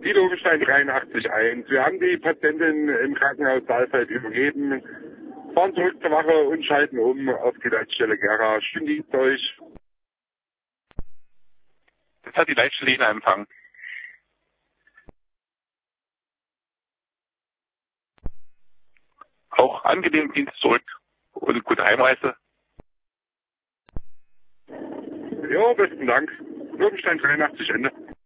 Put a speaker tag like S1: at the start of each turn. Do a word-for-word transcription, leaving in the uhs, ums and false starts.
S1: Die Lobenstein dreiundachtzig eins. Wir haben die Patientin im Krankenhaus Saalfeld übergeben, fahren zurück zur Wache und schalten um auf die Leitstelle Gera. Schönen Dienst euch.
S2: Das hat die Leitstelle Ihnen empfangen. Auch angenehmen Dienst zurück und gute Heimreise.
S1: Ja, besten Dank. Lobenstein dreiundachtzig Ende.